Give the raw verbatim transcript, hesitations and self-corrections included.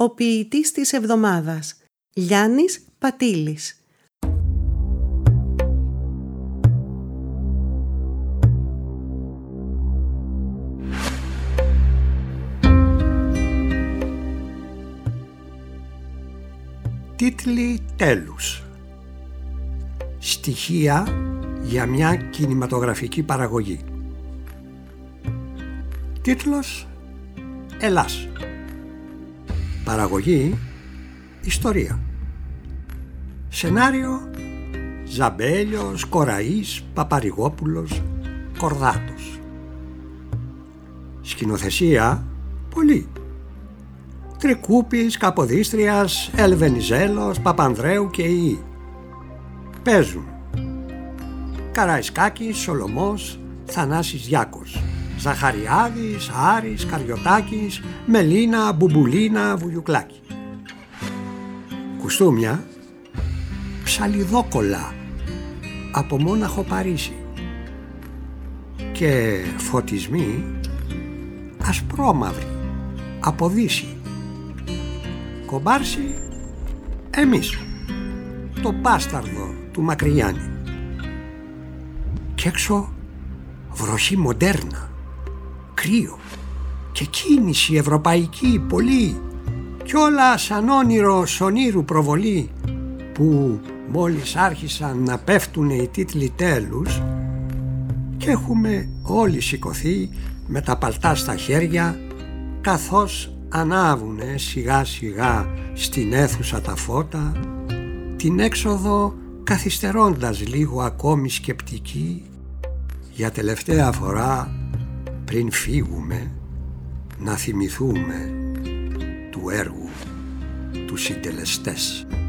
Ο ποιητής της εβδομάδας, Γιάννης Πατήλης. Τίτλοι τέλους. Στοιχεία για μια κινηματογραφική παραγωγή. Τίτλος Ελλάς. Παραγωγή Ιστορία. Σενάριο Ζαμπέλιος, Κοραής, Παπαρηγόπουλος, Κορδάτος. Σκηνοθεσία πολύ. Τρικούπης, Καποδίστριας, Ελβενιζέλος, Παπανδρέου και οι. Παίζουν Καραϊσκάκης, Σολωμός, Θανάσης Διάκος, Ζαχαριάδης, Άρης, Καριωτάκης, Μελίνα, Μπουμπουλίνα, Βουγιουκλάκη. Κουστούμια Ψαλιδόκολα από Μόναχο Παρίσι και φωτισμοί ασπρόμαυροι από Δύση. Κομπάρσι εμείς, το μπάσταρδο του Μακρυγιάννη. Κι έξω βροχή μοντέρνα, κρύο και κίνηση ευρωπαϊκή πολύ, κι όλα σαν όνειρο σονήρου προβολή, που μόλις άρχισαν να πέφτουν οι τίτλοι τέλους και έχουμε όλοι σηκωθεί με τα παλτά στα χέρια, καθώς ανάβουνε σιγά σιγά στην αίθουσα τα φώτα, την έξοδο καθυστερώντας λίγο ακόμη σκεπτικοί, για τελευταία φορά πριν φύγουμε να θυμηθούμε του έργου τους συντελεστές.